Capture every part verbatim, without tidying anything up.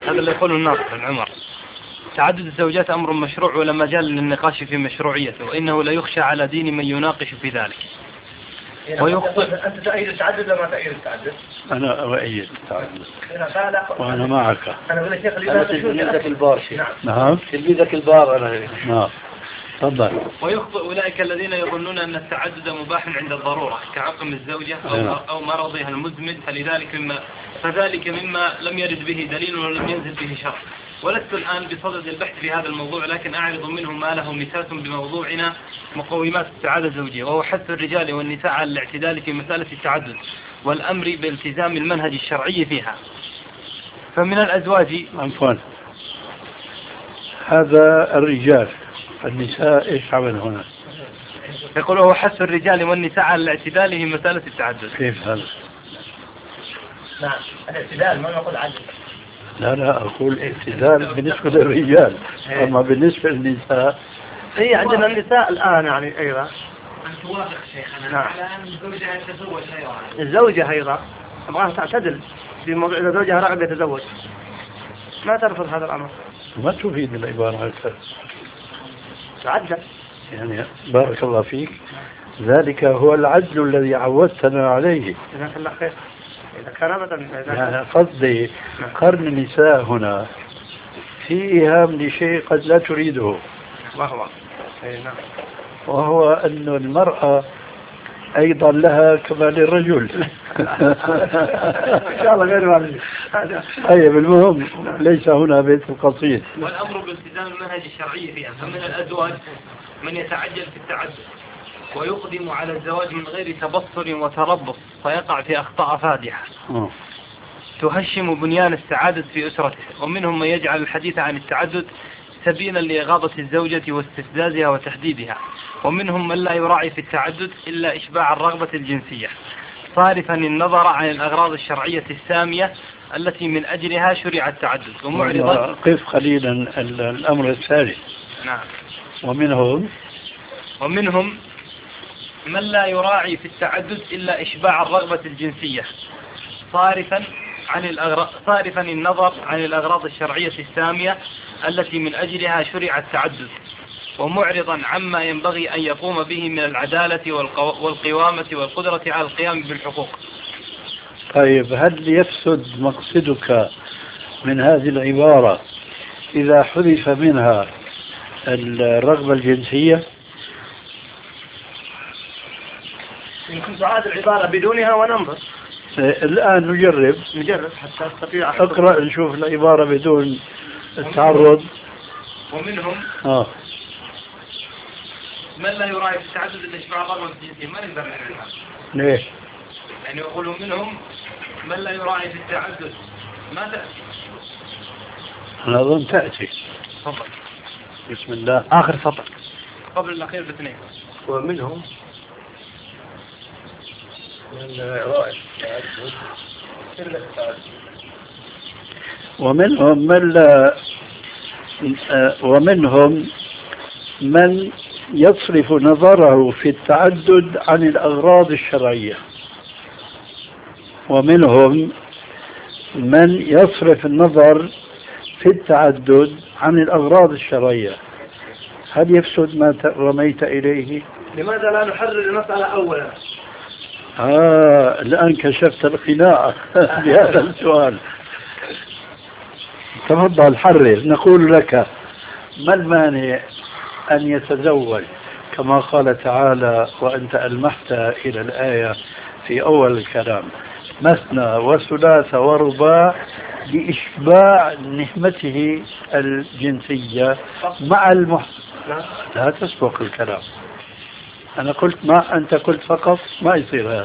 هذا اللي يقوله الناصر بن عمر: تعدد الزوجات أمر مشروع ولا مجال للنقاش في مشروعيته، وإنه لا يخشى على دين من يناقش في ذلك. ويخطئ. أنت تأيد التعدد ولا ما تأيد التعدد؟ أنا أؤيد التعدد وأنا معك. أنا أقول لك أنا تلميذك البار شيخ. نعم تلميذك البار أنا. نعم تفضل. ويخطئ أولئك الذين يظنون أن التعدد مباح عند الضرورة كعقم الزوجة أو, أو مرضها المزمن، فلذلك مما فذلك مما لم يرد به دليل ولم ينزل به شرع. ولست الآن بصدد البحث في هذا الموضوع، لكن أعرض منه ما له مساس بموضوعنا مقومات السعادة الزوجية، وهو حث الرجال والنساء على الاعتدال في مسألة التعدد والأمر بالتزام المنهج الشرعي فيها. فمن الأزواج عفوا هذا الرجال، النساء إيش عمل هنا؟ يقول هو حث الرجال والنساء على الاعتدال في مسألة التعدد. كيف هذا؟ نعم الاعتدال، ما نقول عدل. لا لا أقول اعتدال بالنسبة للرجال، أما بالنسبة للنساء هي عندنا النساء الآن يعني أيضا. أنت توافق شيخنا نعم. على أن الزوجة تتزوج أيضا. الزوجة أيضا أبغاها تعتدل في موضوع إذا زوجها رغب يتزوج، ما ترفض هذا الأمر. ما تفيد العبارة هكذا تعدل يعني. بارك الله فيك، ذلك هو العدل الذي عودتنا عليه. جزاك الله خير. إذا كان أبدا يعني قصدي قرن النساء هنا في إيهام لشيء قد لا تريده، وهو أي نعم، وهو أن المرأة أيضا لها كما للرجل. إن شاء الله غير والد. طيب المهم ليس هنا بيت القصيد. والأمر بالتزام المنهج الشرعي فيها. فمن الأزواج من يتعجل في التعدد ويقدم على الزواج من غير تبصر وتربص، فيقع في أخطاء فادحة تهشم بنيان السعادة في أسرته. ومنهم من يجعل الحديث عن التعدد سبيلا لإغاظة الزوجة واستفزازها وتحديدها. ومنهم من لا يراعي في التعدد إلا إشباع الرغبة الجنسية، صارفا النظر عن الأغراض الشرعية السامية التي من أجلها شرع التعدد، ومعرضا. قف قليلا الأمر الثالث. نعم. ومنهم ومنهم من لا يراعي في التعدد إلا إشباع الرغبة الجنسية، صارفا عن الأغراض صارفا النظر عن الأغراض الشرعية السامية التي من أجلها شرع التعدد، ومعرضا عما ينبغي أن يقوم به من العدالة والقوامة والقدرة على القيام بالحقوق. طيب هل يفسد مقصدك من هذه العبارة إذا حذف منها الرغبة الجنسية؟ يمكن تعاد العبارة بدونها وننظر. الآن نجرب نجرب حتى أستطيع. اقرأ نشوف العبارة بدون التعرض. ومنهم آه. من لا يراعي في التعدد إلا إشباع الرغبة الجنسية. ما نقدر نعرفها. ليش؟ يعني يقولوا منهم من لا يراعي في التعدد. ما تأتي؟ أنا أظن تأتي. تفضل. بسم الله. آخر سطر قبل الأخير باثنين. ومنهم من يراعي ومنهم من لا ومنهم من يصرف نظره في التعدد عن الأغراض الشرعية. ومنهم من يصرف النظر في التعدد عن الأغراض الشرعية. هل يفسد ما رميت إليه؟ لماذا لا نحرر المسألة أولا؟ آه الآن كشفت الخناقة بهذا السؤال. تفضل حرر. نقول لك ما المانع أن يتزوج كما قال تعالى وأنت ألمحت إلى الآية في أول الكلام مثنى وثلاث ورباع لإشباع نهمته الجنسية مع المح... لا تسبق الكلام. أنا قلت ما أنت قلت فقط ما يصير هذا.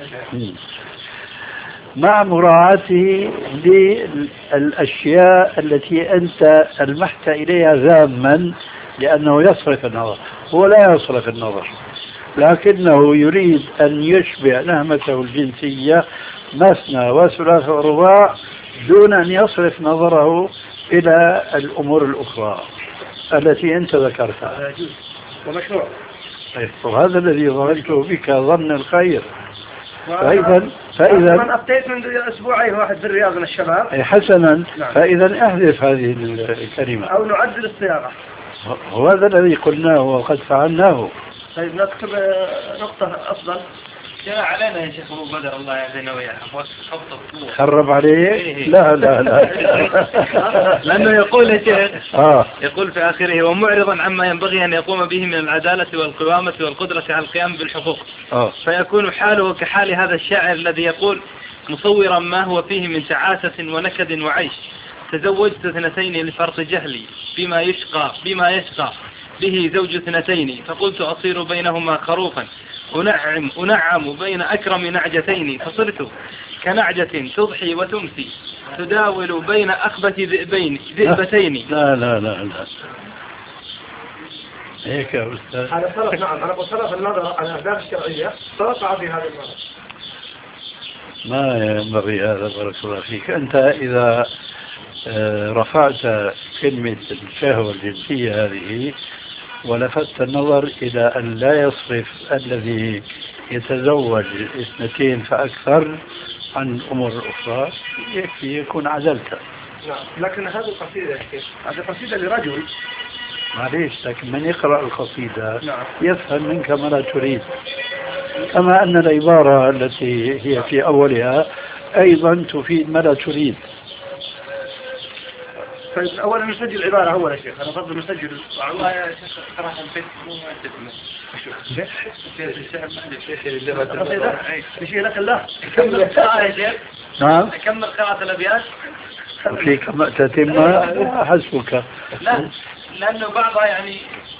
مع مراعاته للأشياء التي أنت ألمحت إليها ذاما، لأنه يصرف النظر. هو لا يصرف النظر لكنه يريد أن يشبع نهمته الجنسية مثنى وثلاث ورباع دون أن يصرف نظره إلى الأمور الأخرى التي أنت ذكرتها. ومشروع. وهذا الذي ظننته بك ظن الخير. فإذا فإذا من فإذا أفتيت منذ أسبوعين واحد في الرياض من الشباب. أي حسنا، نعم. فإذا احذف هذه الكلمة، أو نعدل الصياغة. وهذا الذي قلناه وقد فعلناه. طيب نكتب آه، نقطة أفضل. جاء علينا يا شيخ أبو بدر الله يعزنا وياكم خبط خرب عليه؟ لا لا لا لأنه يقول يا شيخ آه. يقول في آخره: ومعرضا عما ينبغي أن يقوم به من العدالة والقوامة والقدرة على القيام بالحقوق. آه. فيكون حاله كحال هذا الشاعر الذي يقول مصورا ما هو فيه من تعاسة ونكد وعيش: تزوجت اثنتين لفرط جهلي بما يشقى بما يشقى به زوج اثنتين، فقلت أصير بينهما خروفا أنعم أنعم بين أكرم نعجتين، فصرت كنعجة تضحي وتمسي تداول بين أخبث ذئبين ذئبتين. لا لا لا لا هيك يا أستاذ. هذا صرف. نعم أنا قلت صرف النظر عن الأهداف الشرعية توقع في هذا المرض. ما ينبغي هذا، بارك الله فيك. أنت إذا رفعت كلمة الشهوة الجنسية هذه ولفت النظر إلى أن لا يصرف الذي يتزوج اثنتين فأكثر عن أمور أخرى، يكفي يكون عدلت. نعم لكن هذه القصيدة هذه قصيدة لرجل. معليش، لكن من يقرأ القصيدة نعم. يفهم منك ما لا تريد، كما أن العبارة التي هي في أولها أيضا تفيد ما لا تريد. طيب أولا نسجل العبارة أول يا شيخ. أنا أفضل نسجل. والله يا شيخ قراءة البيت مو معتدمة. القصيدة يشيء لك الله. كمل القراءة يا شيخ. نعم. كمل قراءة الأبيات. فيك ما تتم حسبك. لا لأنه بعضها يعني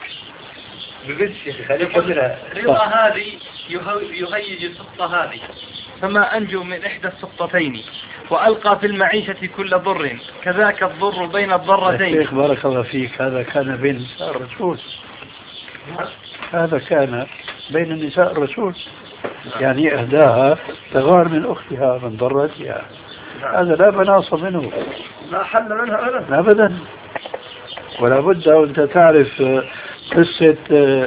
رضا هذه يهيج السقطة هذه، فما أنجو من إحدى السقطتين، وألقى في المعيشة كل ضر، كذاك الضر بين الضرتين. الشيخ بارك الله فيك، هذا كان بين نساء الرسول، هذا كان بين النساء الرسول، يعني أهداها تغار من أختها من ضرتها، هذا لا مناص منه، لا حل منها أبدا أبدا. ولا بد وأنت تعرف قصة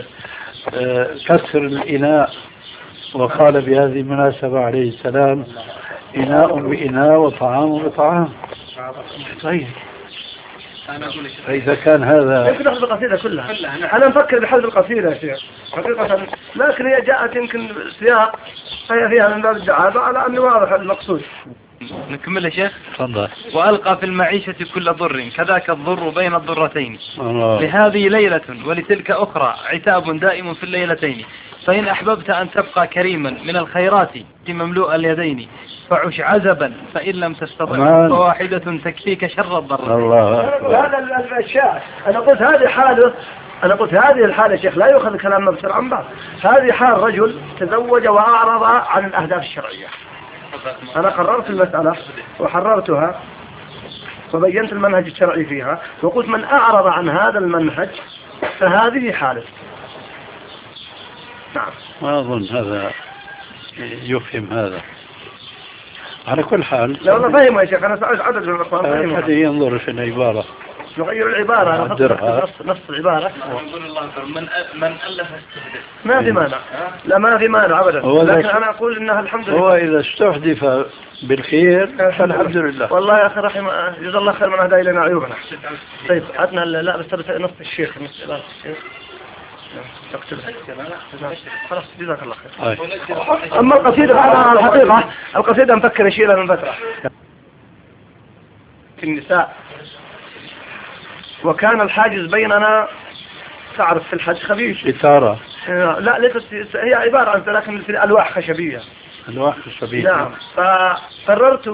كسر الإناء، وقال بهذه المناسبة عليه السلام: إناء بإناء وطعام بطعام. طيب فإذا كان هذا يمكن نحذف القصيدة كلها. أنا نفكر بحذف القصيدة يا شيخ حقيقة، لكن هي جاءت يمكن سياق هي فيها من باب الدعابة على أنه واضح المقصود. نكمل يا شيخ. تفضل. وألقى في المعيشة كل ضر، كذاك الضر بين الضرتين. الله. لهذه ليلة ولتلك أخرى، عتاب دائم في الليلتين. فإن أحببت أن تبقى كريما من الخيرات مملوء اليدين، فعش عزبا، فإن لم تستطع فواحدة تكفيك شر الضر. الله. هذا الشاعر. أنا قلت هذه حاله أنا قلت هذه الحالة يا شيخ لا يؤخذ الكلام مبتر عن بعض. هذه حال رجل تزوج وأعرض عن الأهداف الشرعية. أنا قررت المسألة وحررتها وبينت المنهج الشرعي فيها، وقلت من أعرض عن هذا المنهج فهذه حالة. نعم. ما أظن هذا يفهم هذا. على كل حال لا والله فاهم يا شيخ، أنا سألت عدد من الأخوان. هذا ينظر في العبارة، نغير العبارة، أنا نص نص العبارة. نقول الله من من ألف استهدف. ما في مانع، لا ما في مانع أبدا، لكن أنا أقول إنها الحمد لله. هو إذا استحدث بالخير فالحمد لله. والله يا أخي رحمه جزا الله خير من هدى إلينا عيوبنا. طيب عدنا لا بس نص الشيخ نص الشيخ خلاص جزاك الله خير. أما القصيدة على الحقيقة القصيدة نفكر نشيلها من فترة في النساء، وكان الحاجز بيننا تعرف في الحج خبيث إثارة. لا ليست هي عبارة عن لكن في ألواح خشبية. ألواح خشبية. نعم. فقررت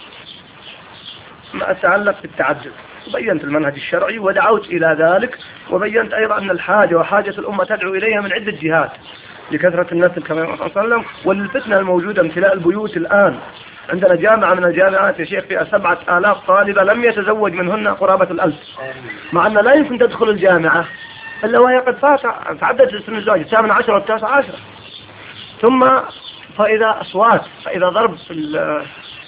ما أتعلق بالتعدد، وبينت المنهج الشرعي ودعوت إلى ذلك، وبينت أيضا أن الحاجة وحاجة الأمة تدعو إليها من عدة جهات لكثرة النسل كما صلى الله عليه وسلم، وللفتنة الموجودة امتلاء البيوت الآن. عندنا جامعة من الجامعات يا شيخ فيها سبعة آلاف طالبة لم يتزوج منهن قرابة الألف، مع أن لا يمكن تدخل الجامعة إلا وهي قد فات تعدد سن الزواج الثامن عشر والتاسع عشر. ثم فإذا أصوات، فإذا ضرب في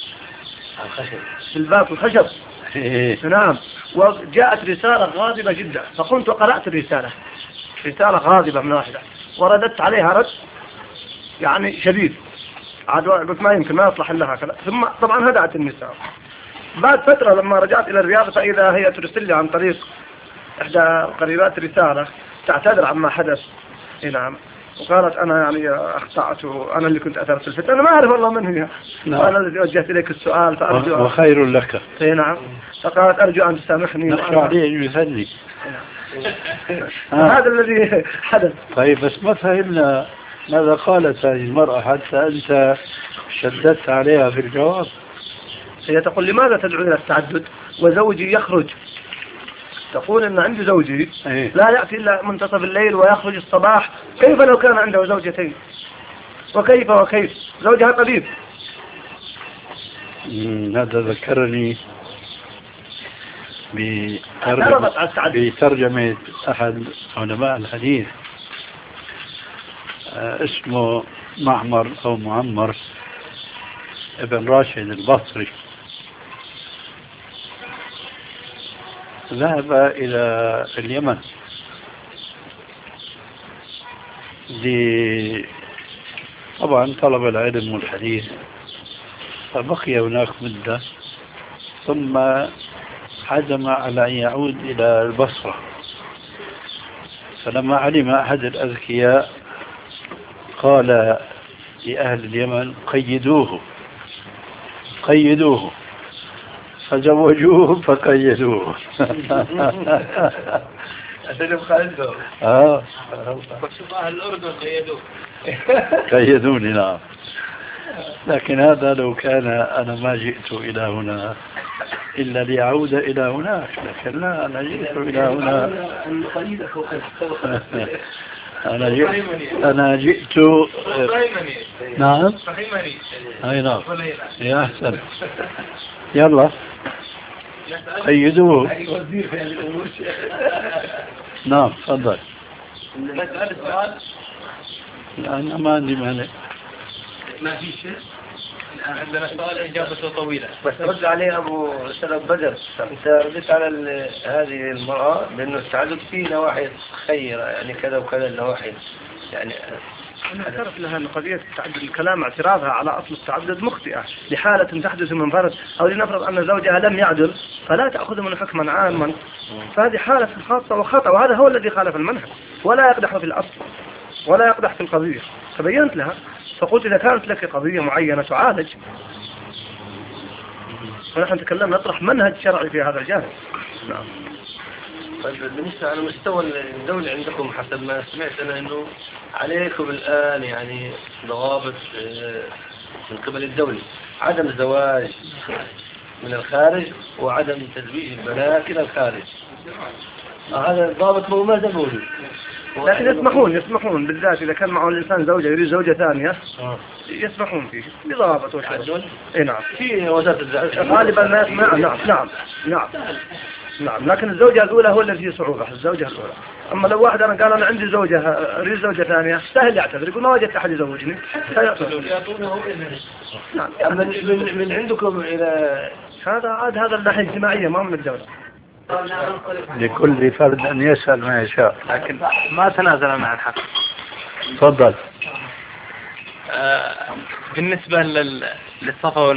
في الباب الخشب. نعم. وجاءت رسالة غاضبة جدا، فقمت وقرأت الرسالة، رسالة غاضبة من واحدة، ورددت عليها رد يعني شديد. عاد قلت ما يمكن ما يصلح لها كذا. ثم طبعا هدأت النساء. بعد فترة لما رجعت إلى الرياض فإذا هي ترسل لي عن طريق إحدى قريبات رسالة تعتذر عما حدث. إيه نعم. وقالت أنا يعني أخطأت وأنا اللي كنت أثرت الفتنة. أنا ما أعرف والله من هي. نعم. وأنا الذي وجهت إليك السؤال فأرجو وخير لك. إيه نعم. فقالت أرجو أن تسامحني. نخشى عليه يثني. هذا الذي حدث. طيب بس ما فهمنا ماذا قالت هذه المرأة حتى أنت شددت عليها في الجواب. هي تقول لماذا تدعو إلى التعدد وزوجي يخرج. تقول إن عندي زوجي أيه. لا يأتي إلا منتصف الليل ويخرج الصباح. كيف لو كان عنده زوجتين وكيف وكيف زوجها طبيب. هذا ذكرني بترجمة, بترجمة أحد علماء الحديث اسمه معمر أو معمر ابن راشد البصري. ذهب إلى اليمن دي طبعا طلب العلم والحديث فبقي هناك مدة ثم عزم على أن يعود إلى البصرة. فلما علم أحد الأذكياء قال لأهل اليمن قيدوه قيدوه فزوجوه فقيدوه. أسلم خالده. آه. وشوف أهل الأردن قيدوه. قيدوني نعم. لكن هذا لو كان أنا ما جئت إلى هنا إلا ليعود إلى هناك، لكن لا أنا جئت إلى هنا. أنا جئت أنا جئت نعم أي نعم يا أحسن. يلا قيدوه. نعم تفضل. نسأل السؤال. أنا ما عندي مانع. ما في شيء. عندنا سؤال إجابته طويلة. بس رد عليه أبو سلام بدر. أنت ردت على هذه المرأة بأنه التعدد فيه نواحي خيرة يعني كذا وكذا النواحي يعني. أنا اعترف لها أن قضية التعدد الكلام اعتراضها على أصل التعدد مخطئة لحالة تحدث من فرد أو لنفرض أن زوجها لم يعدل فلا تأخذ منه حكما عاما. فهذه حالة خاصة وخطأ وهذا هو الذي خالف المنهج ولا يقدح في الأصل ولا يقدح في القضية. فبينت لها فقلت إذا كانت لك قضية معينة تعالج. ونحن نتكلم نطرح منهج شرعي في هذا الجانب. نعم. طيب بالنسبة على مستوى الدولة عندكم حسب ما سمعت أنا أنه عليكم الآن يعني ضوابط من قبل الدولة عدم الزواج من الخارج وعدم تزويج البنات إلى الخارج. هذا ضابط مو ما زال موجود. لكن يسمحون يسمحون بالذات إذا كان معه الإنسان زوجة يريد زوجة ثانية يسمحون فيه بضابط وشرط. إيه نعم. في وزارة الزواج غالبا ما يسمع. نعم نعم نعم نعم. لكن الزوجة الأولى هو الذي فيه صعوبة الزوجة الأولى. أما لو واحد أنا قال أنا عندي زوجة أريد زوجة ثانية سهل يعتذر يقول ما وجدت أحد يزوجني. نعم. من من عندكم إلى هذا عاد هذا الناحية الاجتماعية ما من الدولة. لكل فرد أن يسأل ما يشاء لكن ما تنازل مع الحق. تفضل. بالنسبة للصفا